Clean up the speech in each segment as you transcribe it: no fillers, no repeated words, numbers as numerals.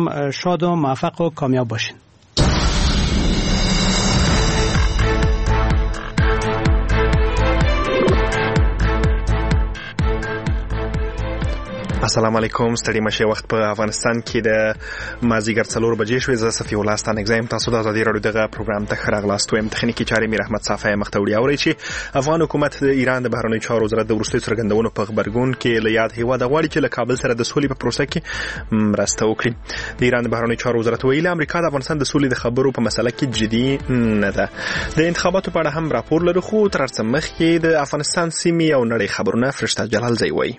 هم شاد و موفق و کامیاب باشین. السلام علیکم. ستړي مشه. وخت په افغانستان کې د مازیګر 4 بجې شوې. زه صفی الله ستان اگزایم تاسو د ازادي رادیو دغه پروګرام ته خراغلاست وایم. تخنیکی چارې میر احمد صافی مختوړي اوري چې افغان حکومت د ایران د بهرنیو چارو وزارت د وروستي څرګندونو په خبرګون کې له یاد هیواد غواړي چې له کابل سره د سولې په پروسه کې مرسته وکړي. د ایران د بهرنیو چارو وزارت ویلي امریکا د افغانستان د سولې د خبرو په مسله کې جدي نه ده. د انتخاباتو په اړه هم راپور لري، خو تر څه مخکې د افغانستان سیمې او نړۍ خبرونه فرشته جلال زئی وایي.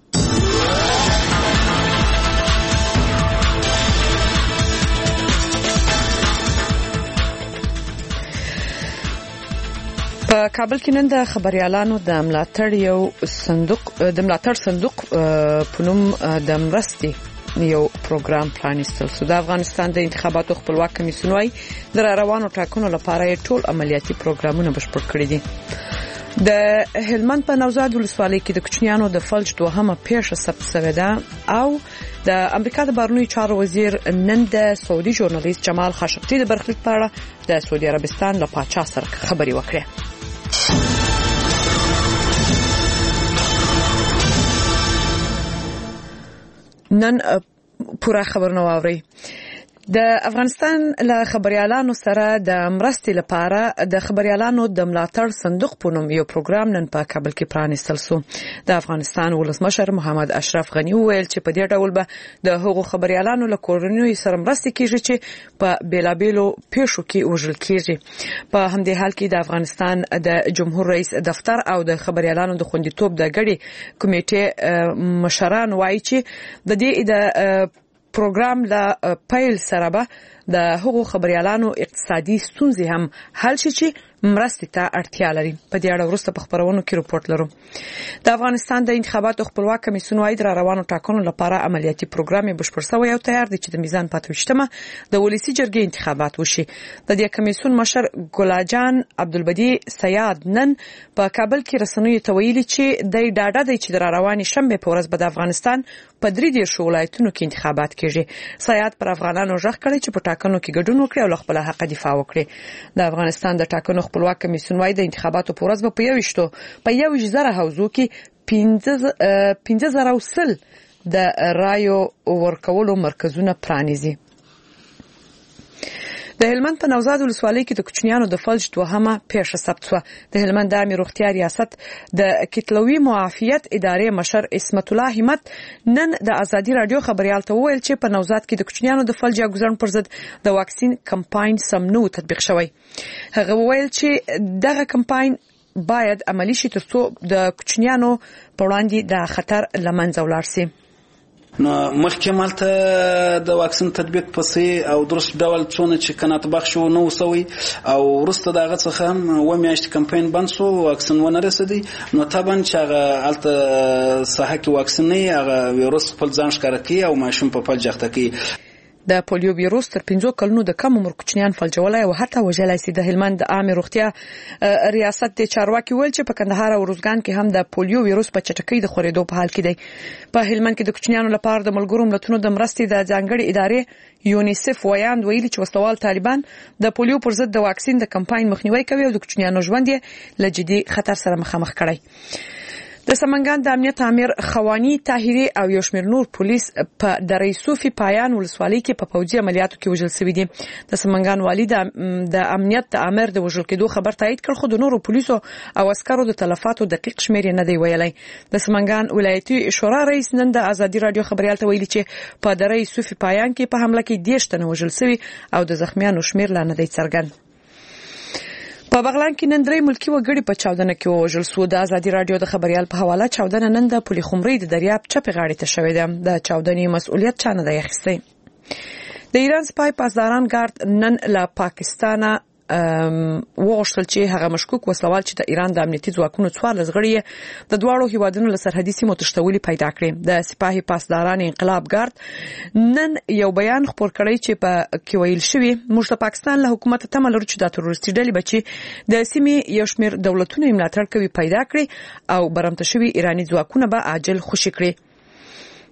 په کابل کې نن د خبريالانو د ملاتړ صندوق په نوم د مرستې یو پروګرام پلانیستل شو. د افغانستان د انتخاباتو خپلواک کمیسیون وايي د روانو ټاکنو لپاره ټول عملیاتي پروګرامونه بشپړ کړي دي. د هلمند په نوزاد ولسوالۍ کې د کوچنیانو د فلج دوهمه پیښه ثبت شوې ده او د امریکا د بهرنیو چارو وزیر نن د سعودي ژورنالیست جمال خاشقجي د برخلیک په اړه د سعودي عربستان له پاچا سره خبري وکړه. نن پورا خبرونه واوري. د افغانستان له خبريالانو سره د مرستې لپاره د خبريالانو د ملاتړ صندوق په نوم یو پروګرام نن په کابل کې پرانیستل شو. د افغانستان ولسمشر محمد اشرف غنی وویل چې په دې ډول به د هغو خبريالانو له کورنیو سره مرستې کیږي چې په بیلابیلو پیښو کې وژل کیږي. په همدې حال کې د افغانستان د جمهور رئیس دفتر او د خبريالانو د خوندیتوب د غړي کمیټې مشران وایي چې د دې پروګرام لا پیل سره به د هغو خبريالانو اقتصادي ستونزې هم حل شي چې مرستې ته اړتیا لري. په دې اړه وروسته په خبرونو کې رپورټ لرو. د افغانستان د انتخاباتو خپلواک کمیسیون وايي د روانو ټاکنو لپاره عملیاتي پروګرام بشپړ شوی او تیار دی چې د میزان پاتوشتمه د ولسی جرګې انتخابات وشي. د دې کمیسیون مشر ګلاجان عبدالبدی سیاد نن په کابل کې رسنیو ته ویلي چې د ډاډه دی چې د رواني شنبه په ورځ به د افغانستان په 3 ولایتونو کې انتخابات کیږي. سیاد پر افغانانو ژغ کړی چې په ټاکنو کې ګډون وکړي او خپل حق دفاع وکړي. د افغانستان د ټاکنو خپلواک کمیسیون وايي د انتخاباتو په ورځ په 1,000 حوزو کې 15,000 د رایو ورکولو مرکزونه پرانیزي. د هلمند په نوزاد ولسوالۍ کې د کوچنیانو د فلج دوهمه پیښه ثبت شوه. د هلمند عامه روغتیا ریاست د کتلوي معافیت ادارې مشر اسمت الله همت نن د ازادي رادیو خبريال ته وویل چې په نوزاد کې د کوچنیانو د فلج یا ګزرن پر ضد د واکسین کمپاین سمنو تطبیق شوی. هغه وویل چې دغه کمپاین باید عملی شي ترڅو د کوچنیانو په وړاندې د خطر لمنځه ولاړ شي. نو مخکې مالته د واکسین تطبیق پسې او درست ډول څونه چې قناعت بخش و نو سوي او ورسته دغه څخه هم و میاشت کمپاین بند شو، واکسین ونه رسیدي. نو طبعا چې هغه الته صحه کې واکسین نه هغه ویروس خپل ځان ښکاره کوي او ماشوم په پل جخته کوي. د پولیو ویروس تر 15 کلونو د کم عمر کوچنیان فلجولای او حتی وژلای سي. د هلمند عامه روغتیا ریاست د چارواکي ویل چې په کندهار او روزګان کې هم د پولیو ویروس په چټکۍ د خورېدو په حال کې دی. په هلمند کې د کوچنیانو لپاره د ملګرو ملتونو د مرستې د ځانګړي ادارې یونیسف ویاند ویلي چې وسوال طالبان د پولیو پر ضد د واکسین د کمپاین مخنیوي کوي او د کوچنیانو ژوند یې له جدي خطر سره مخامخ کړي. د سمنګان د امنیت امیر خوانی طاهری او یو شمېر نور پولیس په دره صوفي پایان ولسوالۍ کې په پوځي عملیاتو کې وژل شوي دي. د سمنګان والي د امنیت د امر د وژل کېدو خبر تایید کړ، خو د نورو پولیسو او عسکرو د تلفاتو دقیق شمېر نه دی ویلي. د سمنګان ولایتي شورا رئیس نن د ازادي رادیو خبريال ته ویلي چې په دره صوفي پایان کې په حمله کې 10 تنه وژل شوي او د زخمیانو شمېر لا نه دی څرګند. په بغلان کې نن درې ملکی وګړي په چاودنه کې وژل شو. د ازادي رادیو د خبريال په حواله چاودنه نن د پولي خمرې د دریاب چپې غاړې ته شوې ده. د چاودنې مسؤلیت چا نه دی اخیستی. د ایران سپای پاسداران ګارد نن له پاکستانه وغوښتل چې هغه مشکوک وسوال چې د ایران د امنیتي ځواکونو 14 غړي د دواړو هیوادونو له سرحدي سیمو تښتولي پیدا کړي. د سپاهي پاسداران انقلاب ګارد نن یو بیان خپور کړی چې په کې ویل شوی موږ د پاکستان له حکومت تمه لرو چې د تروریستي ډلې بچي د سیمې یو شمېر دولتونو ملاتړ کوي پیدا کړي او برمته شوی ایرانی ځواکونه به عاجل خوشي کړي.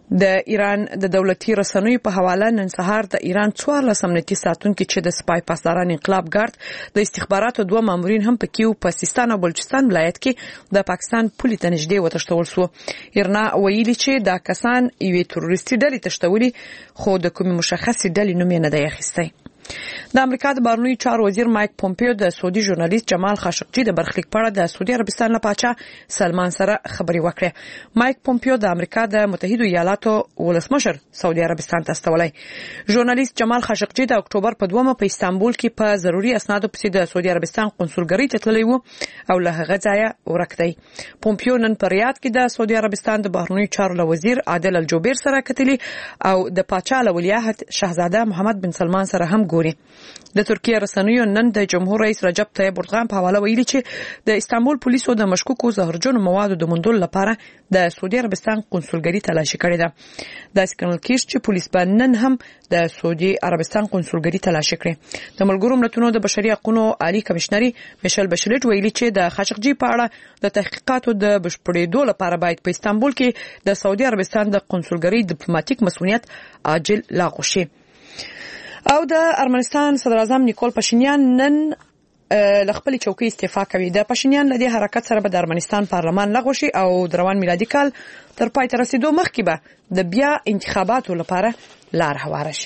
د ایران د دولتي رسنیو په حواله نن سهار د ایران 14 امنیتي ساتونکو چې د سپای پاسداران انقلاب ګارد د استخباراتو 2 مامورین هم پکې په سیستان او بلوچستان ولایت کې د پاکستان پولي ته نږدې وتښتول شو. ایرنا ویلي چې دا کسان یوې تروریستي ډلې تښتولي خو د کومې مشخصې ډلې نوم یې نه دی اخیستی. د امریکا د بهرنیو چارو وزیر مایک پومپیو د سعودي ژورنالیست جمال خاشقجي د برخلیک په اړه د سعودي عربستان له پاچا سلمان سره خبرې وکړې. مایک پومپیو د امریکا د متحده ایالاتو ولسمشر سعودي عربستان ته استولی. ژورنالیست جمال خاشقجي د اکتوبر په 2 په استانبول کې په ضروري اسنادو پسې د سعودي عربستان قونسلګرۍ ته تللی و او له هغه ځایه ورک دی. پومپیو نن په ریاض کې د سعودي عربستان د بهرنیو چارو له وزیر عادل الجوبیر سره کتلی او د پاچا له ولیعهد شاهزاده محمد بن سلمان سره هم ګوري. د ترکیه رسنیو نن د جمهور رئیس رجب طیب اردوغان په حواله ویلي چې د استانبول پولیسو د مشکوکو زهرجنو موادو د موندلو لپاره د سعودي عربستان قونسلګرۍ تلاشي کړې ده. داسې ګڼل کېږي چې پولیس به نن هم د سعودي عربستان قونسلګرۍ تلاشي کړي. د ملګرو ملتونو د بشري حقوقو عالی کمشنري میشل بشلیټ ویلي چې د خاشقجي په اړه د تحقیقاتو د بشپړېدو لپاره باید په استانبول کې د سعودي عربستان د قونسلګرۍ ډیپلوماټیک مسؤلیت عاجل لاغو شي. او د ارمنستان صدر اعظم نیکول پاشینیان نن له خپل چوکۍ استعفا کوي. د پاشینیان له دې حرکت سره به د ارمنستان پارلمان لغوه شي او د روان میلادي کال تر پای ته رسیدو مخکې به د بیا انتخاباتو لپاره لار هواره شي.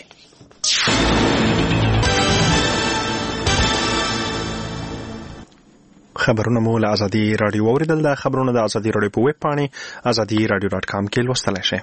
خبرونه مو له ازادي رادیو اوریدل. د خبرونه د ازادي رادیو په ویب پاڼې azadiradio.com کې لوستلی شئ.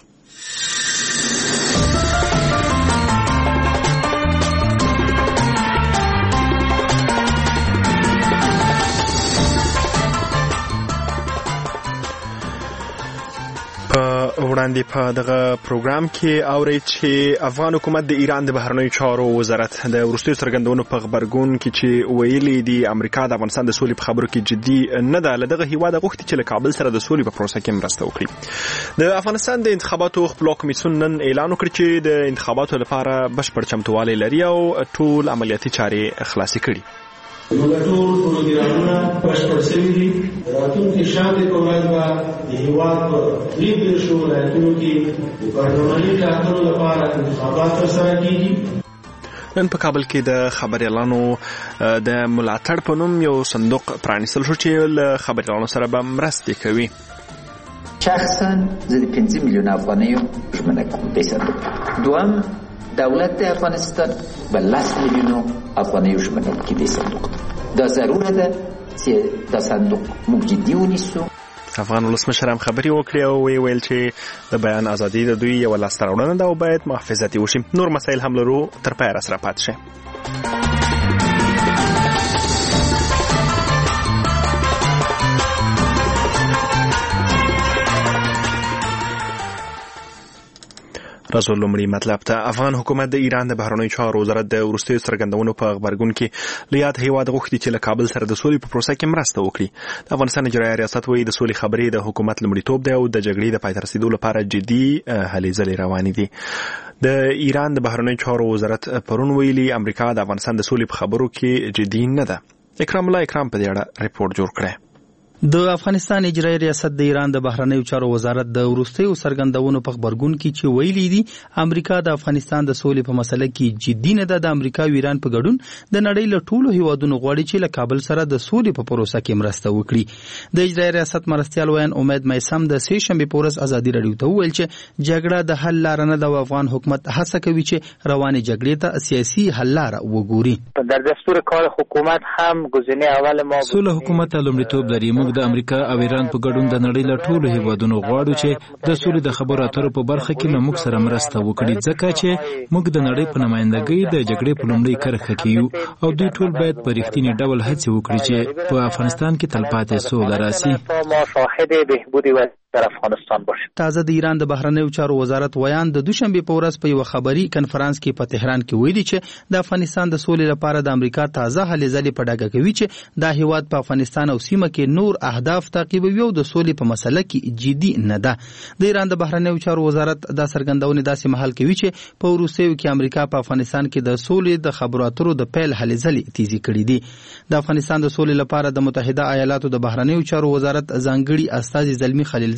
وړاندې په دغه پروګرام کې اوري چې افغان حکومت د ایران د بهرنیو چارو وزارت د وروستیو څرګندونو په خبرګون کې چې ویلي دي امریکا د افغانستان د سولې په خبرو کې جدي نه ده. له دغه هیواد غوښتي چې له کابل سره د سولې په پروسه کې مرسته وکړي. د افغانستان د انتخاباتو خپلواک کمیسیون نن اعلان وکړ چې د انتخاباتو لپاره بشپړ چمتووالی لري او ټول عملیاتي چارې خلاصې کړي. ټول پروګرامونه بشپړ شوي دي. راتلونکي شاندې په ورځ به د هېواد په 23 ولایتونو کې د پارلماني ټاکنو لپاره انتخابات ترسره کېږي. نن په کابل کې د خبريالانو د ملاتړ په نوم یو صندوق پرانیستل شو چې له خبريالانو سره به مرستې کوي. شخصا زه د 5 میلیون افغانیو ژمنه کوم دې صندوق. دوم دولت افغانستان به 10 میلیون افغانیو ژمنه کوي دې صندوق. دا ضروره ده چې دا صندوق موږ جدي ونیسو. افغان ولسمشر هم خبري وکړي او ویل چې د بیان ازادي د دوی یو لاسته راوړنه ده او باید محافظتي وشي. نور مسایل هم لرو، تر پایه راسره پاتې شئ. رسول لومړی مطلب ته افغان حکومت د ایران د بهرنیو چارو وزارت د وروستیو څرګندونو په خبرګون کې له یاد هیواد غوښتي چې له کابل سره د سولې په پروسه کې مرسته وکړي. د افغانستان اجرایي ریاست وایي د سولې خبرې د حکومت لومړیتوب دی او د جګړې د پای ته رسیدو لپاره جدي هلې ځلې روانې دي. د ایران د بهرنیو چارو وزارت پرون ویلي امریکا د افغانستان د سولې په خبرو کې جدي نه ده. اکرام الله اکرام په دې اړه ریپورت جوړ کړی. د افغانستان اجرایي ریاست د ایران د بهرنیو چارو وزارت د وروستیو څرګندونو په خبرګون کې چې ویلي دي امریکا د افغانستان د سولې په مسله کې جدي نه ده. د امریکا او ایران په ګډون د نړۍ له ټولو هیوادونو غواړي چې له کابل سره د سولې په پروسه کې مرسته وکړي. د اجرایي ریاست مرستیال وین امید میسم د سه شنبه په ورځ ازادي رادیو ته وویل چې جګړه د حل لار نه ده او افغان حکومت هڅه کوي چې روانې جګړې ته سیاسي حل لار وګوري. در دستور کار حکومت هم گزینه اول ما سولې حکومت لومړیتوب لري. موږ د امریکا او ایران په ګډون د نړۍ له ټولو هیوادونو غواړو چې د سولې د خبرو اترو په برخه کې له موږ سره مرسته وکړي ځکه چې موږ د نړۍ په نمائندګۍ د جګړې په لومړۍ کرښه کې یو او دوی ټول باید په رښتینی ډول هڅه وکړي چې په افغانستان کې تلپاتې سوله راسي. ما شاهد بهبودی در افغانستان باشه. تازه د ایران د بهرنیو چارو وزارت ویان د دوشنبه په ورځ په یو خبري کنفرانس کې په تهران کې ویلي چې د افغانستان د سولې لپاره د امریکا تازه هلې ځلې په ډاګه کوي چې دا هیواد په افغانستان او سیمه کې نور اهداف تعقیبوي او د سولې په مسله کې جدي نه ده. د ایران د بهرنیو چارو وزارت دا څرګندونه داسې مهال کوي چې په وروستیو کې امریکا په افغانستان کې د سولې د خبرو اترو د پیل هلې ځلې تیزی کړې دي. د افغانستان د سولې لپاره د متحده ایالاتو د بهرنیو چارو وزارت ځانګړي استاذ زلمی خلیل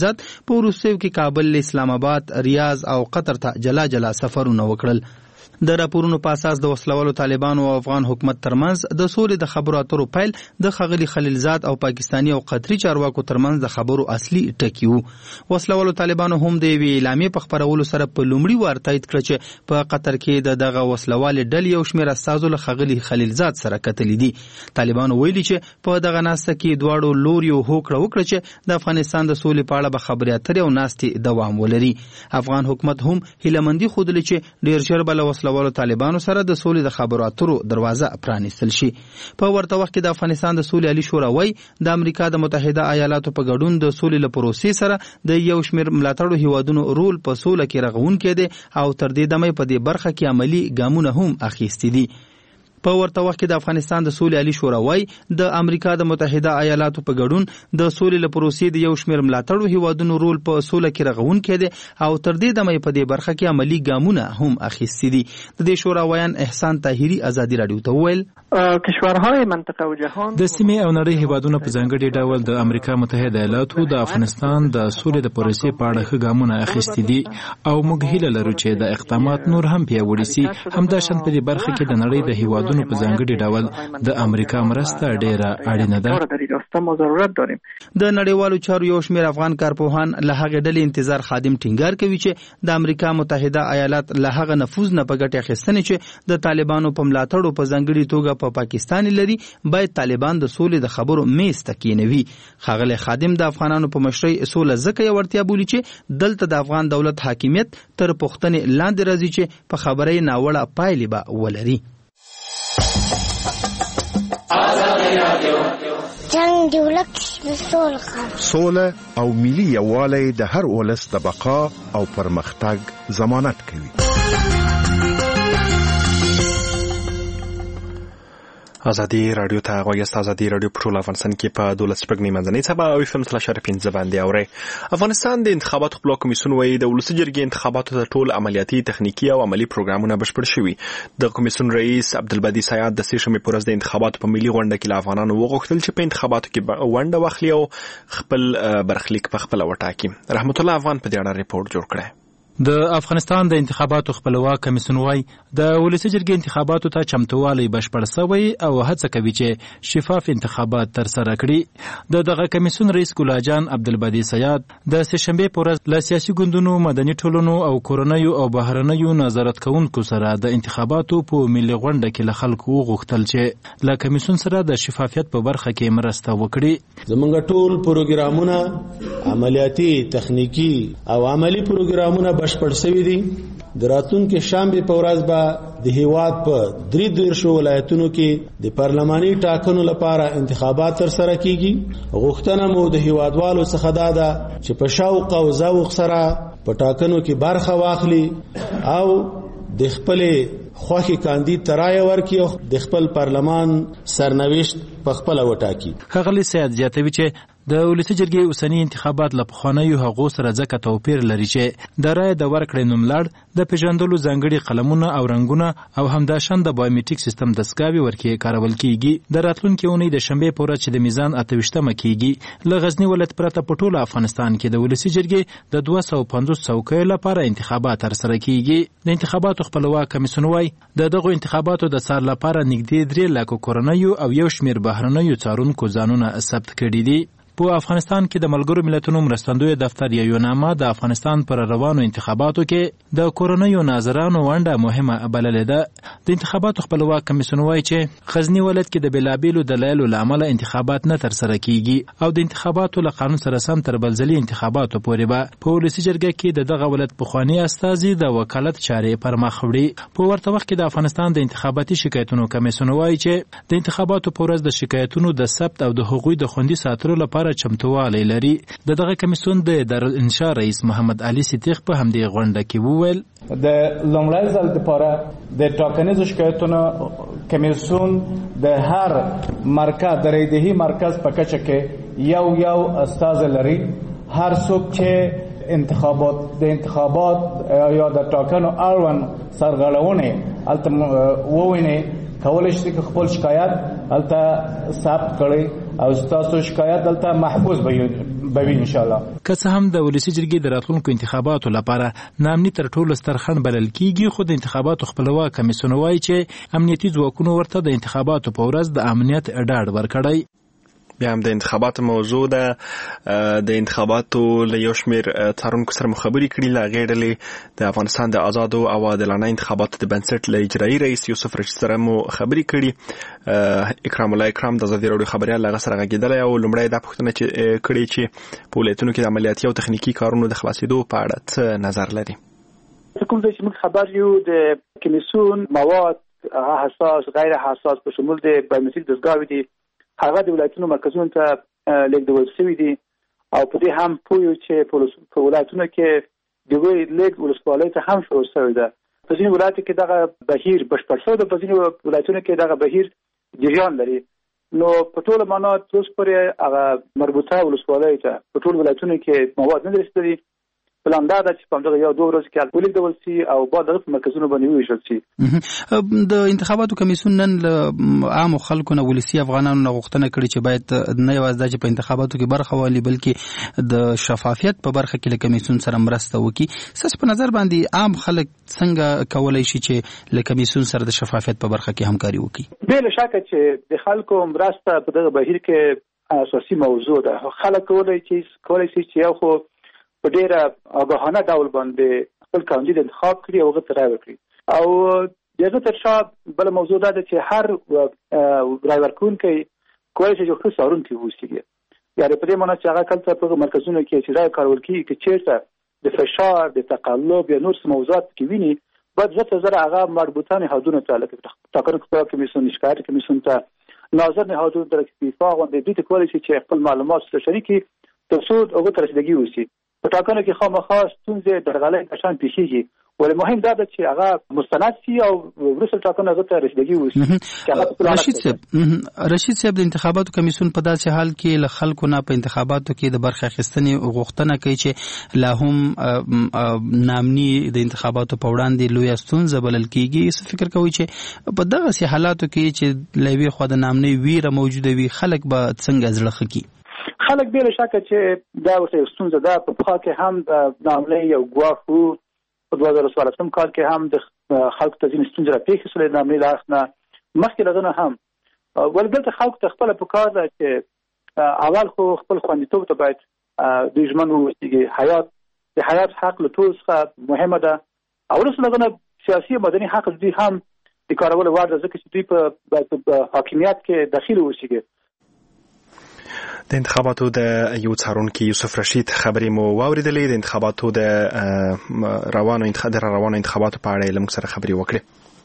خلیلزاد په وروستیو کې کابل، اسلام آباد، ریاض او قطر ته جلا جلا سفرونه وکړل. د راپورونو په اساس د وسلوالو طالبانو او افغان حکومت ترمنځ د سولې د خبرو اترو پیل د ښاغلي خلیلزاد او پاکستاني او قطري چارواکو ترمنځ د خبرو اصلي ټکی وو. وسلوالو طالبانو هم د یوې اعلامیې په خپرولو سره په لومړي وار تایید کړ چې په قطر کې د دغه وسلوالې ډلې یو شمېر استازو له ښاغلي خلیلزاد سره کتلي دي. طالبانو ویلي چې په دغه ناسته کې دواړو لوریو هوکړه وکړه چې د افغانستان د سولې په اړه به خبرې اترې او ناستې دوام ولري. افغان حکومت هم هیلهمندي ښودلې چې ډېر ژر به له وسلوالو طالبانو سره د سولې د خبرو اترو دروازه پرانیستل شي. په ورته وخت کې د افغانستان د سولې عالی شورا وایي د امریکا د متحده ایالاتو په ګډون د سولې له پروسې سره د یو شمېر ملاتړو هیوادونو رول په سوله کې رغونکی دی او تر دې دمه په دې برخه کې عملی ګامونه هم اخیستي دي. په ورته وخت کې د افغانستان د سولې عالی شورا وایي د امریکا د متحده ایالاتو په ګډون د سولې له پروسې د یو شمېر ملاتړو هیوادونو رول په سوله کې رغونکی دی او تر دې دمه په دې برخه کې عملی ګامونه هم اخیستي دي. د دې شورا ویان احسان طاهري ازادي رادیو ته وویل کشورهای منطقه او جهان د سیمې او نړۍ هیوادونو په ځانګړي ډول د امریکا متحده ایالاتو د افغانستان د سولې د پروسې په اړه ښه ګامونه اخیستي دي او موږ هیله لرو چې د اقدامات نور هم پیاوړي شي. همداشان په دې برخه کې د نړۍ د هیوادونو په ځانګړي ډول د امریکا مرسته ډیره اړینه ده. د نړیوالو چارو یو شمېر افغان کارپوهان له هغې ډلې انتظار خادم ټینګار کوي چې د امریکا متحده ایالات له هغه نفوذ نه په ګټې اخیستنې چې د طالبانو په ملاتړو په ځانګړي توګه په پاکستان لري باید طالبان د سولې د خبرو میز ته کېنوي. ښاغلی خادم د افغانانو په مشرۍ سوله ځکه یو وړتیا بولي چې دلته د افغان دولت حاکمیت تر پوښتنې لاندې راځي چې په خبرې ناوړه پایلې به ولري. جنگ دی ولک سوله او ملي یووالی د هر ولس د بقا او پرمختګ ضمانت کوي. ازادي رادیو ته غوښتل ازادي رادیو په ټول افغانستان کې په 12 منځنۍ سبا او FM 3.15 باندې اوري. افغانستان د انتخاباتو خپل کمیسیون وایي د ولسي جرګې انتخاباتو ته ټول عملیاتي تخنیکی او عملی پروګرامونه بشپړ شوي. د کمیسیون رئیس عبدالبدی سیاد د سېشنبې پر ورځ د انتخاباتو په ملي غونډه کې افغانانو وغوښتل چې په انتخاباتو کې ونډه واخلي او خپل برخلیک په خپل وټاکي. رحمت الله افغان په دې اړه ریپورت جوړ کړی. د افغانستان د انتخاباتو خپلواک کمیسیون وايي د ولسي جرګې انتخاباتو ته چمتووالی بشپړ شوی او هڅه کوي چې شفاف انتخابات ترسره کړي. دغه کمیسیون رئیس ګلا جان عبدالبدی سیاد د سېشنبې په ورځ له سیاسي ګوندونو، مدني ټولنو او کورنیو او بهرنیو نظارت کوونکو سره د انتخاباتو په ملي غونډه کې له خلکو وغوښتل چې له کمیسیون سره د شفافیت په برخه کې مرسته وکړي. زمونږ ټول پروګرامونه عملیاتي، تخنیکی او عملی پروګرامونه بشپړ شوي دي. د راتلونکي شنبې په ورځ به د هیواد په 33 ولایتونو کې د پارلماني ټاکنو لپاره انتخابات ترسره کیږي. غوښتنه مو د هیوادوالو څخه دا ده چې په شوق او ذوق سره په ټاکنو کې برخه واخلي او د خپل خوښي کاندید ترای ورکي او د خپل پارلمان سرنوشت په خپل وټاکي. ښاغلی سیاد زیاتوي چې د ولسي جرګې اوسنی انتخابات له پخوانیو هغو سره ځکه توپیر لري چې د رایې د ورکړې نوملړ، د پیژندلو ځانګړي قلمونه او رنګونه او همداشان د بایومیټریک سیستم دستګاوې ورکې کارول کیږي. د راتلونکي اونۍ د شنبې په ورځ چې د میزان 28مه کیږي له غزني ولایت پرته په ټول افغانستان کې د ولسي جرګې د 250 څوکیو لپاره انتخابات ترسره کیږي. د انتخاباتو خپلواک کمیسیون وايي دغه انتخاباتو د څار لپاره نږدې 3 لک کورنیو او یو شمېر بهرنیو څارونکو ځانونه ثبت کړي دي. په افغانستان کې د ملګرو ملتونو مرستندوی دفتر یو نامه د افغانستان پر روانو انتخاباتو کې د کورنیو ناظرانو ونډه مهمه بللې ده. د انتخاباتو خپلواک کمیسیون وايي چې غزنی ولایت کې د بېلابېلو دلایلو له امله انتخابات نه ترسره کیږي او د انتخاباتو له قانون سره سم تر بلځلي انتخاباتو پورې به په ولسي جرګه کې دغه ولایت پخوانی استازي د وکالت چارې پر مخ وړي. په ورته وخت کې د افغانستان د انتخاباتي شکایتونو کمیسیون وايي چې د انتخاباتو په ورځ د شکایتونو د ثبت او د هغوی د خوندي ساتلو لپاره چمتووالی لري. دغه کمیسیون د دارالانشا رئیس محمد علي صدیق په همدې غونډه کې وویل د لومړی ځل لپاره د ټاکنیزو شکایتونو کمیسیون د هر مرکز د ریدهي مرکز په کچه کې یو استازی لري. هر څوک چې انتخابات یا د ټاکنو اړوند سرغړونې الته وویني کولای شي چې خپل شکایت الته ثبت کړي او تاسو شکایت الته محفوظ به وي ان شاء الله. که څه هم د ولسی جرګې د راتلونکو انتخاباتو لپاره نامني تر ټولو ستر خنډ بلل کیږي، خو د انتخاباتو خپلواک کمیسیون وایي چې امنیتي ځواکونو ورته د انتخاباتو په ورځ د امنیت ډاډ ورکړی. بیا هم د انتخاباتو موضوع ده. د انتخاباتو له یو شمېر څارونکو سره مو خبرې کړي. له هغې ډلې د افغانستان د آزادو او عادلانه انتخاباتو د بنسټ له اجرایي رئیس یوسف رشید سره مو خبرې کړي. اکرام الله اکرام د ازادي راډیو خبریال هغه سره غږېدلی او لومړی دا پوښتنه چې کړې چې په ولایتونو کې د عملیاتي او تخنیکي کارونو د خلاصېدو په اړه څه نظر لري؟ کوم ځای چې موږ خبر یو د کمیسیون مواد حساس غیر حساس په شمول د بایومتریک دستګاوې دي هغه د ولایتونو مرکزونو ته لیږدول شوي دي او په دې هم پوه یو چې په ولایتونو کې د لیږد ولسوالۍ ته هم شروع شوی ده. په ځینې ولایتو کې دغه بهیر بشپړ شوی ده، په ځینې ولایتونو کې دغه بهیر جریان لري. نو په ټوله معنا تر اوسه پورې هغه مربوطه ولسوالۍ ته په ټولو ولایتونو کې مواد نه رسېدلي. پلان دا ده چې په همدغه 1-2 ورځو کې ولیږدول شي او بعد دغه مرکزونو باندې وویشل شي. د انتخاباتو کمیسیون نن له عامو خلکو نه ولسي افغانانو نه غوښتنه کړې چې باید نه یوازې دا چې په انتخاباتو کې برخه واخلي بلکې د شفافیت په برخه کې له کمیسیون سره مرسته وکړي. ستاسو په نظر باندې عام خلک څنګه کولی شي چې له کمیسیون سره د شفافیت په برخه کې همکاري وکړي؟ بې له شکه چې د خلکو مرسته په دغه بهیر کې اساسي موضوع ده. خلک کولی شي چې یو خو په ډیره آگاهانه ډول باندې خپل کاندید انتخاب کړي او هغه ته رای ورکړي. او دغه تر شا بل موضوع ده چې هر رای ورکوونکی کولی شي چې خپل څارونکی واوسي. یعنې په دې معنی چې هغه کله په مرکزونو کې چې رای کارول کیږي چې چیرته د فشار د تقلب یا نور موضوعات کې ویني باید زړه هغه مربوطه نهادونو ته لکه ټاکنو خپلواک کمیسیون، شکایت کمیسیون ته، ناظر نهادونو ته اتفاق باندې دوی ته کولی شي چې خپل معلومات سره شریکي تر څو هغه ته رسیدګي وشي. په ټاکنو کې خامخا ستونزې درغلۍ کشان پیښیږي، ولې مهم دا ده چې هغه مستند شي او وروسته ټاکنو هغه ته رسیدګي وشي. رشید صاحب د انتخاباتو کمیسیون په داسې حال کې له خلکو نه په انتخاباتو کې د برخه اخیستنې غوښتنه کوي چې لا هم نامني د انتخاباتو په وړاندې لویه ستونزه بلل کېږي. څه فکر کوي چې په دغسې حالاتو کې چې له یوې خوا د نامنۍ ویره موجوده وي خلک به څنګه زړه ښه کړي؟ خلک بې له شکه چې دا ورته یو ستونزه ده. په پخوا کې هم د نامنۍ یو ګواښ و، په 2014 کال کې هم د خلکو ته ځینې ستونزې راپېښې شولې د نامنۍ له اړخ نه، مخکې له هغه نه هم. ولې دلته خلکو ته خپله پکار ده چې اول خو خپل خوندیتوب ته باید دوی ژمن واوسېږي. د حیات حق له ټولو څخه مهمه ده او وروسته له هغه نه سیاسي او مدني حق دوی هم د کارولو وړ ده، ځکه چې دوی په حاکمیت کې دخیل واوسېږي. د انتخاباتو د یو څارونکي یوسف رشید خبرې مو واوریدلې. د انتخاباتو د روانو انتخاباتو په اړه له موږ سره خبرې وکړې.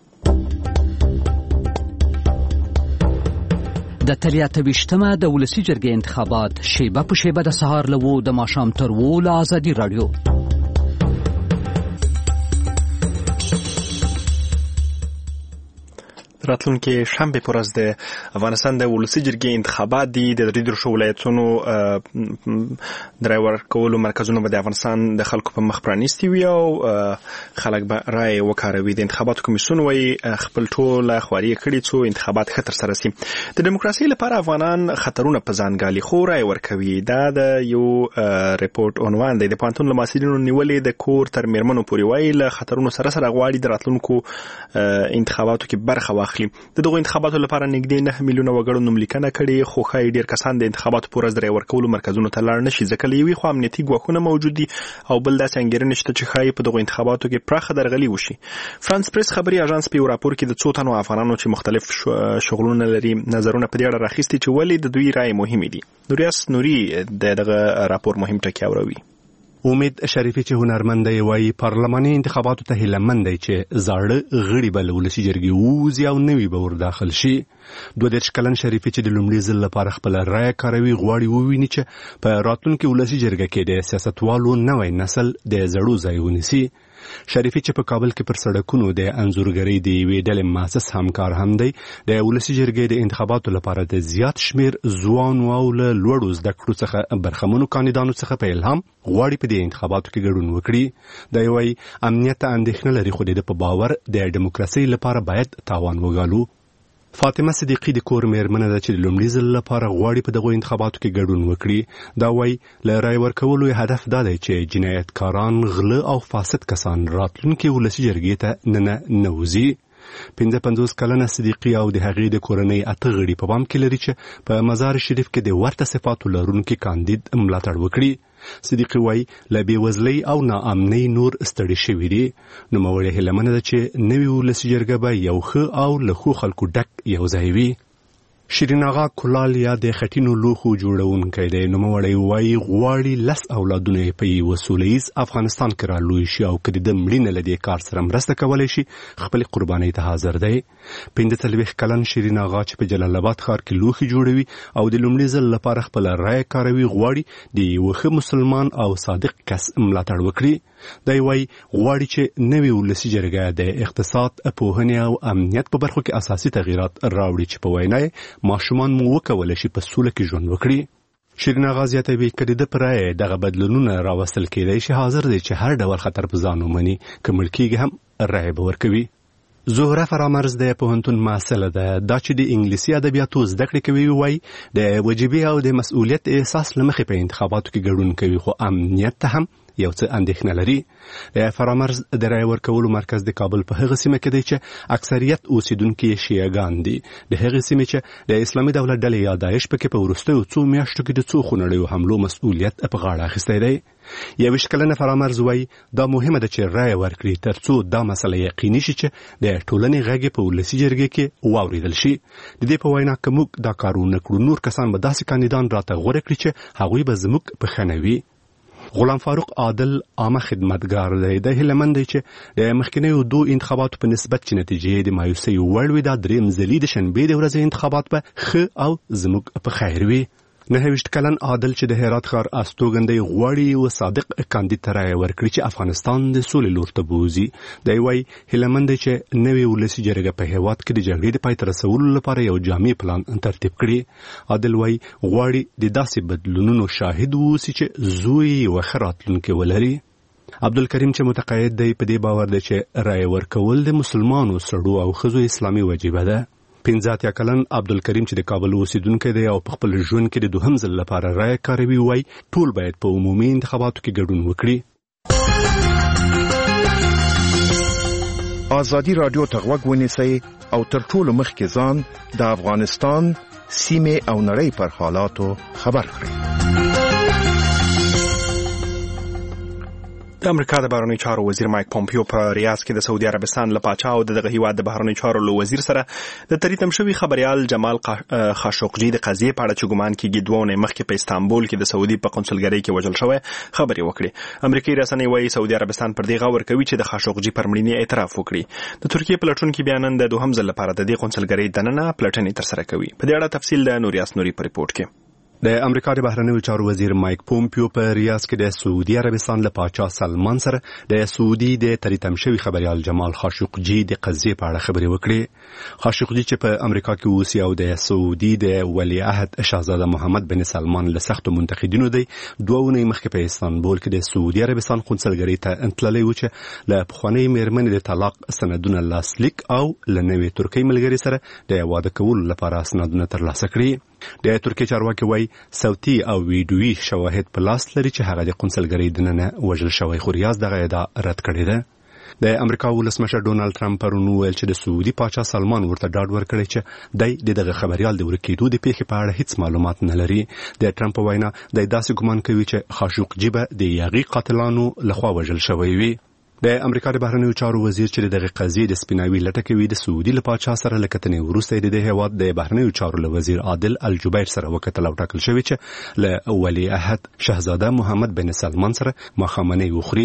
د 23مه د ولسي جرګې انتخابات شیبه په شیبه د سهار له 7 د ماښام تر 8 له ازادي راډیو. راتلونکي شنبه پر ورځ د افغانستان د ولسي جرګې انتخابات دي. د دریدرشو ولایتونو درایور کولو مرکزونو به د افغانستان د خلکو په مخ پرانیستي وي او خلک به رای وکاروي. د انتخاباتو کمیسیون وايي خپل ټول خواري کړي څو انتخابات خطر سره سي. د دیموکراسي لپاره افغانان خطرونه په ځان ګالي خو رای ورکوي. دا د یو ریپورت عنوان دی. د پانتون له محصلینو نیولې د کور تر میرمنو پورې وايي له خطرونو سره غواړي د راتلونکو انتخاباتو کې برخه واخلي. دغه انتخاباتو لپاره نږدې 9 میلیونه وګړو نوملیکنه کړي خو ښایي ډیر کسان د انتخاباتو پر ورځ د رای ورکولو مرکزونو ته لاړ نشي ځکه له یوې خوا امنیتي ګواښونه موجود دي او بل داسې انګېرنې شته چې ښایي په دغو انتخاباتو کې پراخه درغلي وشي. فرانس پریس خبري اژانس په یو راپور کې د څو تنو افغانانو چې مختلف شغلونه لري نظرونه په دې اړه راخیستي چې ولې د دوی رای مهمه دي. نوریاس نوري دغه راپور مهم ټکی اوروي. امید شریفی چې هنرمند دی وایي پارلماني انتخاباتو ته هیلهمند دی چې زاړه غړي به له ولسي جرګې ووځي او نوي به ورداخل شي. 22 کلن شریفی چې د لومړي ځل لپاره خپل رای کاروي غواړي وویني چې په راتلونکي ولسي جرګه کې د سیاستوالو نوی نسل د زړو ځای ونیسي. شریفی چې په کابل کې پر سړکونو د انځورګرۍ د یوې ډلې مؤسس همکار هم دی د ولسي جرګې د انتخاباتو لپاره د زیات شمیر ځوانو او له لوړو زده کړو څخه برخمنو کاندیدانو څخه په الهام غواړي په دې انتخاباتو کې ګډون وکړي. دا یوه امنیت اندېښنه لري خو د په باور د دیموکراسي لپاره باید تاوان وګالو. فاطمه صدیقی د کور میرمنه ده چې د لومړي ځل لپاره غواړي په دغو انتخاباتو کې ګډون وکړي. دا وایي له رای ورکولو هدف دا دی چې جنایتکاران، غله او فاسد کسان راتلونکي ولسي جرګې ته نه وځي. 55 کلنه صدیقی او د هغې د کورنۍ 8 غړي په پام کې لري چې په مزار شریف کې د ورته صفاتو لرونکي کاندید ملاتړ وکړي. صدیقی وایي له بېوزلۍ او ناامنۍ نور ستړي شوي دي. نوموړې هیله منه ده چې نوې ولسي جرګه به یو ښه او له ښو خلکو ډک یو ځای وي. شیرین آغا کلال یا د خټینو لوښو جوړونکی دی. نوموړی وایي غواړي 10 اولادونه په یوه سوله ییز افغانستان کې رالوی شي او که د مړینې له دې کار سره مرسته کولی شي خپلې قربانۍ ته حاضر دی. 45 کلن شیرین آغا چې په جلال آباد ښار کې لوښي جوړوي او د لومړي ځل لپاره خپله رایه کاروي غواړي د یوه ښه مسلمان او صادق کس ملاتړ وکړي. دی وایي غواړي چې نوې ولسي جرګه د اقتصاد، پوهنې او امنیت په برخو کې اساسي تغییرات راوړي چې په وینا ماشومان مو وکولی شي په سوله کې ژوند وکړي. شیرین آغا زیاتوي که د ده په رایه دغه بدلونونه راوستل کېدی شي حاضر دی چې هر ډول خطر په ځان ومني. که مړ کېږي هم رایه به ورکوي. زهره فرامرز د پوهنتون محصله ده. دا چې د انګلیسي ادبیاتو زده کړې کوي وایي د وجیبې او د مسؤلیت احساس له مخې په انتخاباتو کې ګډون کوي، خو امنیت ته هم یو څه اندېښنه لري. فرامرز د رای ورکولو مرکز د کابل په هغه سیمه کې دی چې اکثریت اوسیدونکي شیعهګان دي. د هغې سیمې چې د اسلامي دولت ډلې یا داعش پکې په وروستیو څو میاشتو کې د څو خونړیو حملو مسؤلیت په غاړه اخیستی دی. 21 کلنه فرامرز وایي دا مهمه ده چې رای ورکړي تر څو دا مسله یقیني شي چې د ټولنې غږ په ولسي جرګې کې واورېدل شي. د دې په وینا که موږ دا کار ونه کړو نور کسان به داسې کاندیدان راته غوره کړي چې هغوی به زموږ په ښه نه وي. غلام فاروق عادل عامه خدمتګار دی. د هیله مند دی چې د مخکینیو 2 انتخاباتو په نسبت چې نتیجې د مایوسۍ وړ وي دا درېیم ځلي د شنبې د ورځې انتخابات به ښه او زموږ په خیر وي. 29 کلن عادل چې د هرات ښار استوګنده غواړي یو صادق کاندید ته رایه ورکړي چې افغانستان د سولې لور ته بوځي. دی وایي هیله مند دی چې نوې ولسي جرګه په هېواد کې د جګړې د پای ته رسولو لپاره یو جامع پلان ترتیب کړي. عادل وایي غواړي د داسې بدلونونو شاهد واوسي چې زوی یوه ښه راتلونکی ولري. عبدالکریم چې متقاعد دی په دې باور دی چې رایه ورکول د مسلمانو سړو او ښځو اسلامي وجیبه ده. 15 کلن عبدالکریم چې د کابل اوسیدونکی دی او په خپل ژوند کې د دوهم ځل لپاره رایه کاروي وایي ټول باید په عمومي انتخاباتو کې ګډون وکړي. ازادي راډیو ته غوږ ونیسئ او تر ټولو مخکې ځان د افغانستان سیمې او نړۍ پر حالاتو خبر کړئ. د امریکا د بهرنیو چارو وزیر مایک پومپیو په ریاض کې د سعودي عربستان له پاچا او دغه هیواد د بهرنیو چارو له وزیر سره د تریتم شوي خبريال جمال خاشقجي د قضیې په اړه چې ګمان کېږي 2 اونۍ مخکې په استانبول کې د سعودي په قونسلګرۍ کې وژل شوی خبرې وکړې. امریکایي رسنۍ وایي سعودي عربستان پر دې غور کوي چې د خاشقجي پر مړینې اعتراف وکړي. د ترکیې پلټونکي بیا نن د دوهم ځل لپاره د دې قونسلګرۍ دننه پلټنې ترسره کوي. په دې اړه تفصیل د نوریاس نوري په ریپورت کې. د امریکا د بهرنیو چارو وزیر مایک پومپیو په ریاض کې د سعودي عربستان له پاچا سلمان سره د سعودي د تریتم شوي خبريال جمال خاشقجي د قضیې په اړه خبرې وکړې. خاشقجي چې په امریکا کې اوسي او د سعودي د ولیعهد شاهزاده محمد بن سلمان له سختو منتقدینو دی 2 اونۍ مخکې په استانبول کې د سعودي عربستان قونسلګرۍ ته انتللی و چې له پخوانۍ میرمنې د طلاق سندونه لاسلیک او له نوې ترکیې ملګري سره د واده کولو لپاره اسنادونه ترلاسه کړي. د ترکیې چارواکي وایي صوتي او ویډیويي شواهد په لاس لري چې هغه د قونسلګرۍ دننه وژل شوی، خو ریاض دغه ادعا رد کړې ده. د امریکا ولسمشر ډونالد ټرمپ پرون وویل چې د سعودي پاچا سلمان ورته ډاډ ورکړی چې دی دغه خبريال د ورکېدو د پیښې په اړه هیڅ معلومات نه لري. د ټرمپ وینا د داسې ګمان کوي چې خاشقجي به د یاغي قاتلانو لخوا وژل شوی وي. د امریکا د بهرنیو چارو وزیر چې دغه قضیې د سپیناوي لټه کوي د سعودي له پاچا سره لکتنې وروسته د هیواد د بهرنیو چارو له وزیر عادل الجبیر سره وکتل او ټاکل شوی چې له ولیعهد شاهزاده محمد بن سلمان سره مخامنۍ وخوري.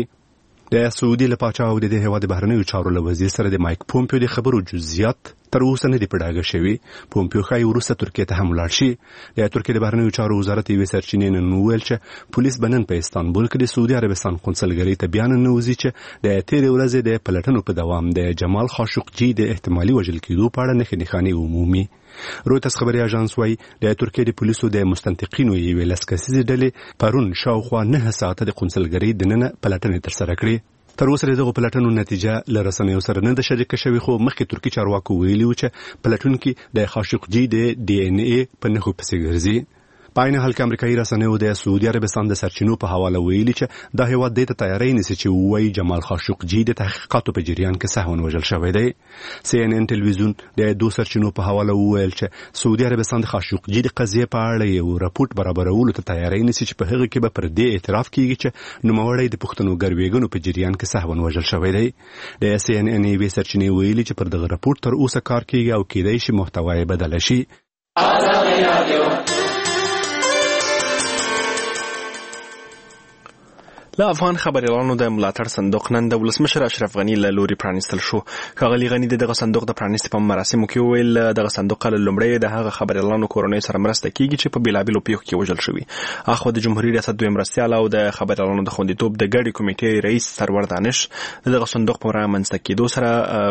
د سعودي له پاچا او د هیواد د بهرنیو چارو له وزیر سره د مایک پومپیو د خبرو جزئیات تر اوسه نه دی په ډاګه شوی. پومپیو ښایي وروسته ترکیې ته هم ولاړ شي. د ترکیې د بهرنیو چارو وزارت یوې سرچینې نن وویل چې پولیس به نن په استانبول کې د سعودي عربستان قونسلګرۍ ته بیا ننوځي چې د تېرې ورځې د پلټنو په دوام د جمال خاشقجي د احتمالي وژل کېدو په اړه نښې نښانې عمومي. رویترز خبري اژانس وايي د ترکیې د پولیسو د مستنطقینو یوې لسکسیزې ډلې پرون شاوخوا 9 ساعته د قونسلګرۍ دننه پلټنې ترسره کړې. تر اوسه دغه پلټنو نتیجه لرسنیو سره نه د شریک شوی، خو مخکې ترکی چارواکو ویلي و چې پلټونکي د خاشقجي د ډي ان اي په نښو پسې ګرځي. په عین حال کې امریکایي رسنیو د سعودي عربستان د سرچینو په حواله ویلي چې دا هیواد د تیاری نیسي چې وایي جمال خاشقجي د تحقیقاتو په جریان کې سهون وژل شوی دی. CNN ټلویزیون د دوه سرچینو په حواله ویل چې سعودي عربستان د خاشقجي د قضیې په اړه یو راپورټ برابرولو ته تیاری نیسي چې په هغه کې به پر دې اعتراف کیږي چې نوموړی د پښتنو ګرویګنو په جریان کې سهون وژل شوی دی. د CNN وی سرچینې ویلي چې پر دغه راپورټ تر اوسه کار کیږي او کېدای شي محتوا یې بدل شي. له افغان خبريالانو د ملاتړ صندوق نن د ولسمشر اشرف غنی له لوري پرانیستل شو. ښاغلي غنی دغه صندوق د پرانیستې په مراسمو کې ویل دغه صندوق له لومړی د هغه خبريالانو کورنۍ سره مرسته کیږي چې په بیلابیلو پیښو کې وژل شوي. اخو د جمهوریت ریاست دویم مرستیال او د خبريالانو د خوندیتوب د ګډي کمیټې رئیس سرور دانش دغه صندوق په رامنځته کېدو سره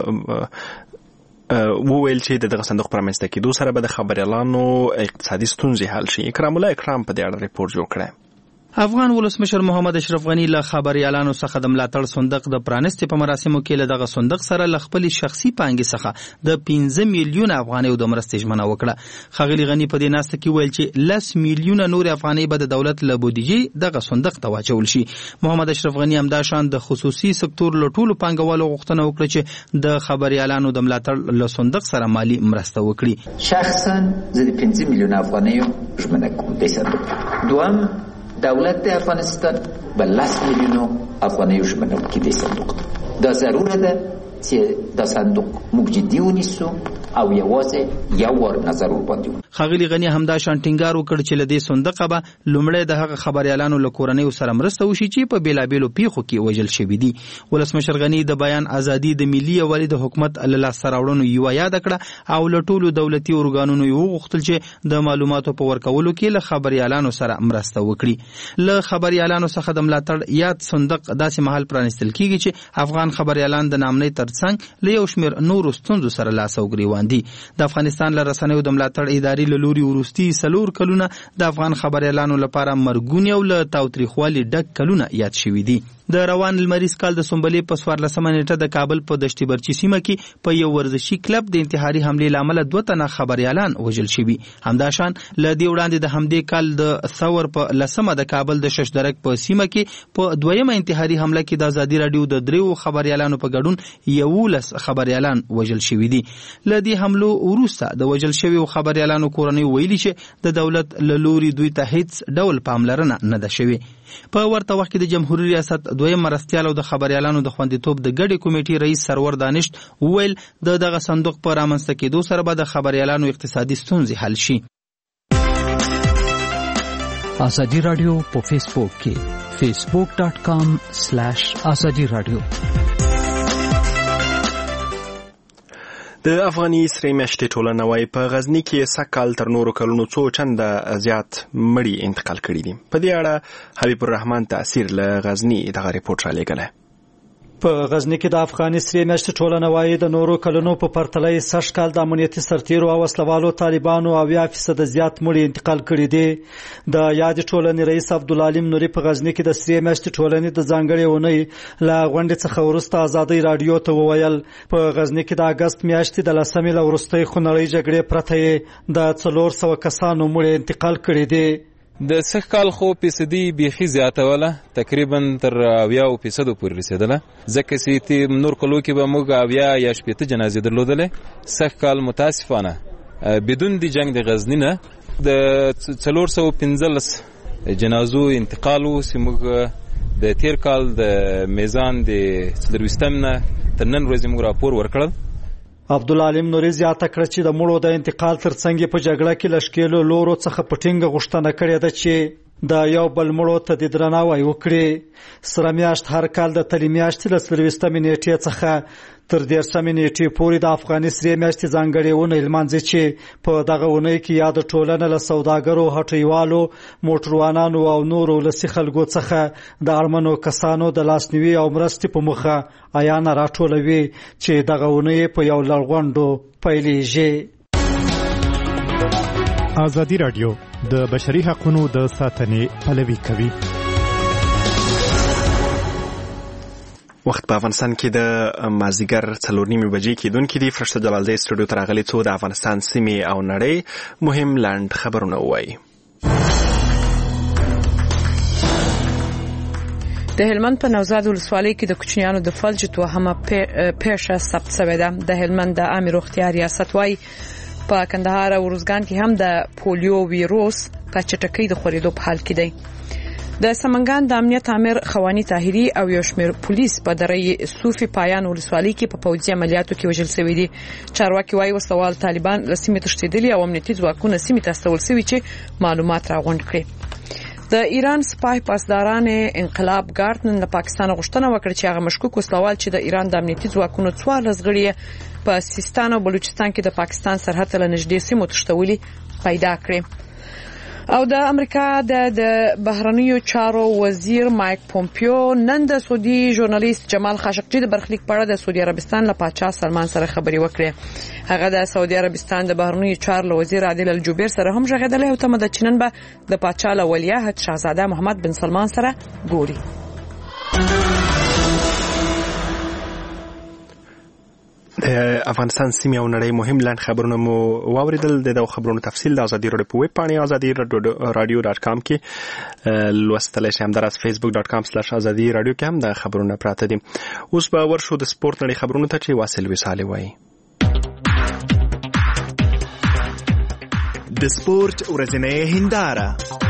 وویل چې دغه صندوق پر رامنځته کېدو سره به د خبريالانو اقتصادي ستونزې حل شي. اکرام الله اکرام په دې اړه ریپورت جوړ کړی. افغان ولسمشر محمد اشرف غنی له خبريالانو څخه د ملاتړ صندوق د پرانیستې په مراسمو کې له دغه صندوق سره ل خپل شخصي پانګې څخه د 15 میلیون افغانیو د مرستې ژمنه وکړه. ښاغلي غنی په دې ناسته کې ویل چې 10 میلیون نور افغانۍ به د دولت له بودیجې دغه صندوق ته واچول شي. محمد اشرف غنی هم دا شان د خصوصي سکتور له ټولو پانګوالو غوښتنه وکړه چې د خبريالانو د ملاتړ له صندوق سره مالی مرسته وکړي. شخصا زه د 15 میلیون افغانیو ژمنه کوم د صندوق. دوم دولت افغانستان به 10 میلیون افغانیو ژمنه کوي د صندوق. دا ضروره ده چې دا صندوق موږ جدي ونیسو او یوازې یو ور نظر وبندو. ښاغلي غنی همدا شان ټینګار وکړ چې له دې صندوق به لومړی د هغه خبريالانو له کورنۍ سره مرسته وشي چې په بیلابیلو پیښو کې وژل شوي دي. ولسمشر غنی د بیان ازادي د ملي یووالي د حکومت له لاسته راوړنو یو یاد کړه او له ټولو دولتي ارګانونو یو غوښتل چې د معلوماتو په ورکولو کې له خبريالانو سره مرسته وکړي. له خبريالانو څخه د ملاتړ یاد صندوق داسې مهال پرانیستل کیږي چې افغان خبريالان د نامنۍ ترڅنګ له یو شمېر نورو ستونزو سره لاس او ګریوان دي. د افغانستان له رسنیو د ملاتړ ادارې له لوري وروستي 4 کلونه د افغان خبريالانو لپاره مرګونی او له تاوتریخوالي ډک کلونه یاد شوي دي. د روان لمریز کال د سنبلې په 14 نیټه د کابل په دشتي برچي سیمه کې په یو ورزشي کلب د انتحاري حمله لامل 2 تنه خبريالان وژل شوي. همداشان له دې وړاندې د همدې کال د ثور په لسمه د کابل د ششدرک په سیمه کې په دویمه انتحاري حمله کې د ازادي رادیو د 3 خبريالانو په ګډون 11 خبريالان وژل شوي دي. له دې حملو وروسته د وژل شویو خبريالانو کورنۍ ویلي چې د دولت له لوري دوی ته هیڅ ډول پاملرنه نه ده شوې. په ورته وخت کې د جمهوریت ریاست دویم مرستیال او د خبريالانو د خوندیتوب د ګډي کمیټې رئیس سرور دانش ویل دغه صندوق په رامنځته کېدو سره به د خبريالانو اقتصادي ستونزې حل شي. ازادي رادیو په فیسبوک کې facebook.com/azadi radio. د افغاني سرې میاشتې ټولنه وايي په غزني کې سږ تر نورو کلونو څو چنده زیات مړي انتقال کړي دي. په دې اړه حبیب الرحمن تاثیر له غزني دغه ریپورت را لېږلی. په غزني کې د افغاني سرې میاشتې ټولنه وايي د نورو کلونو په پرتله یې سږ کال د امنیتي سرتیرو او وسلوالو طالبانو 90% زیات مړي انتقال کړي دي. د یادې ټولنې رئیس عبدالعلیم نوري په غزني کې د سرې میاشتې ټولنې د ځانګړې اونۍ له غونډې څخه وروسته ازادي رادیو ته وویل په غزني کې د اگست میاشتې د 10مې له وروستۍ خونړۍ جګړې پرته د 400 کسانو مړي انتقال کړي دي. د سږ کال خو فیصدي بیخي زیاتوله تقریبا تر 90% پورې رسیدله ځکه چې نور کلو کې به موږ 90 یا 80 جنازې درلودلې. سږ کال متاسفانه بدون د جنگ د غزنی نه د 415 جنازو انتقال و چې موږ د تیر کال د میزان د 420 نه تر نن ورځې موږ راپور ورکړل. عبدالعلیم نوري زیاته کړه چې د مړو د انتقال ترڅنګ په جګړه کې لشکېلو لورو څخه پټینګه غوښتنه کړې ده چې د یو بل مړو ته د درناوی وکړي. سره میاشت هر کال د تلې میاشتې له 24 نیټې څخه تر 13 نیټې پورې د افغاني سرې میاشتې ځانګړې اونۍ لمانځي چې په دغه اونۍ کې یاد ټولنه له سوداګرو، هټیوالو، موټروانانو او نورو لسی خلکو څخه د اړمنو کسانو د لاسنیوي او مرستې په مخه عیانه راټولوي چې دغه اونۍ په یو لړغونډو پیلېږي. ازادي رادیو د بشري حقوقو د ساتنې پلوي کوي. وخت په افغانستان کې د مازیګر 4:30 بجې کېدونکې دي. فرشته جلالزی سټوډیو ته راغلي څو د افغانستان سیمې او نړۍ مهم لاند خبرونه وایي. د هلمند په نوزاد ولسوالۍ کې د کوچنیانو د فلج توهمه پیښه ثبت شوې ده. د هلمند د عامه روغتیا ریاست وايي په کندهار او روزګان کې هم د پولیو ویروس په چټکۍ د خورېدو په حال کې دی. د سمنګان د امنیت امر خوانی طاهری او یو شمېر پولیس په درې صوفي پایان ولسوالۍ کې په پوځي عملیاتو کې وژل شوي دي. چارواکي وايي وسوال طالبان له سیمې تښتېدلي او امنیتي ځواکونه سیمې ته استول شوي چې معلومات راغونډ کړي. د ایران سپای پاسداران انقلاب ګارد نن له پاکستان غوښتنه وکړه چې هغه مشکوک وسلوال چې د ایران د امنیتي ځواکونو 14 غړي په سیستان او بلوچستان کې د پاکستان سرحد له نږدې سیمو تښتولي پیدا کړي. او د امریکا د بهرنیو چارو وزیر مایک پومپیو نن د سعودي ژورنالیست جمال خاشقجي د برخلیک په اړه د سعودي عربستان له پاچا سلمان سره خبرې وکړې. هغه د سعودي عربستان د بهرنیو چارو وزیر عادل الجبیر سره هم ژغېدلی او تمه ده چې نن به د پاچا له ولیعهد شاهزاده محمد بن سلمان سره ګوري. د افغانستان سیمې او نړۍ مهم لاند خبرونه مو واوریدل. د خبرونو تفصیل د ازادي رادیو په ویب پاڼې azadi.radio.com کې لوستلی شئ. همداراز facebook.com/azadi radio کې هم د خبرونه پراته دي. اوس به ورشو د سپورت نړۍ خبرونو ته چې واصل وصالې وایي. د سپورت ورځنۍ هنداره.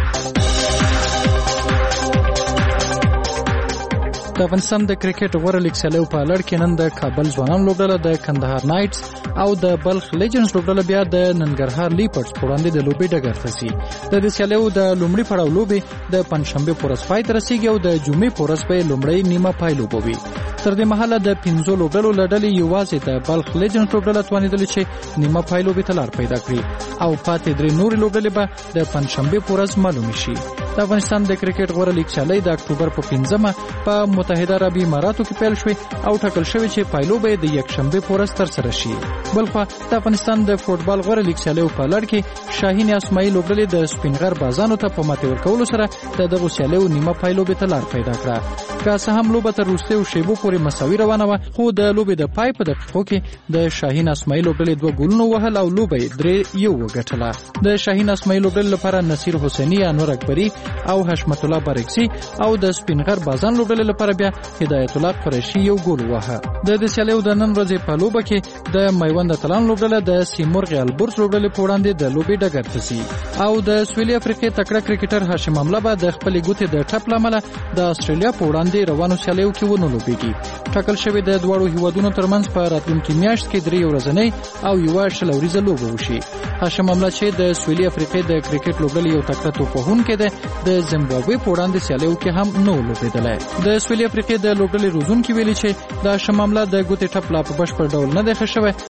د افغانستان د کرکټ غوره لیګ سیالیو په لړ کې نن د کابل ځوانان لوبډله د کندهار نایټس او د بلخ لیجنډز لوبډله بیا د ننګرهار لیپرز په وړاندې د لوبې ډګر ته ځي. د دې سیالیو د لومړي پړاو لوبې د پنځشنبه په ورځ پای ته رسیږي او د جمعې په ورځ به لومړی نیمه پای لوبه وي. تر دې مهاله د 15 لوبډلو له ډلې یوازې د بلخ لیجنډز لوبډله توانېدله چې نیمه پای لوبې ته لار پیدا کړي او پاتې درې نورې لوبډلې به د پنځشنبه په ورځ معلومې شي. د افغانستان د کرکټ غوره لیګ سیالۍ د اکتوبر په 5مه په متحده عربي اماراتو کې پیل شوې او ټاکل شوې چې پایلو به د یکشنبه په ورځ ترسره شي. بلخو د افغانستان د فوټبال غوره لیګ سیالیو په لړ کې شاهین اسماعیل لوبډلې د سپینغر بازانو ته په ماتې ورکولو سره دغه سیالیو نیمه پایلو به ته لار پیدا کړه. که څه هم لوبه تر وروستیو شیبو پورې مساوي روانه وه، خو د لوبې د پای په دقیقو کې د شاهین اسماعیل لوبډلې 2 ګولونه وهل او لوبه 3-1 وګټله. د شاهین اسماعیل لوبډلې لپاره نصیر حسینی، انور اکبری او حشمت الله بارکسی او د سپینغر بازان لوبډلې لپاره بیا هدایت الله قریشي 1 ګول وهه. د سیالیو د نن ورځې په لوبه کې د میوند اتلان لوبډله د سیمرغ البرز لوبډلې په وړاندې د لوبې ډګر ته ځي او د سویلي افریقې تکړه کرکټر هاشم امله به د خپلې ګوتې د ټپ له امله د استرالیا په وړاندې روانو سیالیو کې ونه لوبېږي. ټاکل شوې د دواړو هیوادونو ترمنځ په راتلونکي میاشت کې 3 ورځنۍ او 1 شلوریزه لوبه وشي. هاشم امله چې د سویلي افریقې د کرکټ لوبډلې یو تکړه توپوهونکی دی، د زیمبابوې په وړاندې سیالیو کې هم نو لوبېدلی. د سویلي افریقې د لوبډلې روزونکي ویلي چې د هاشم امله د ګوتې ټپ لا په بشپړ ډول نه دی ښه شوی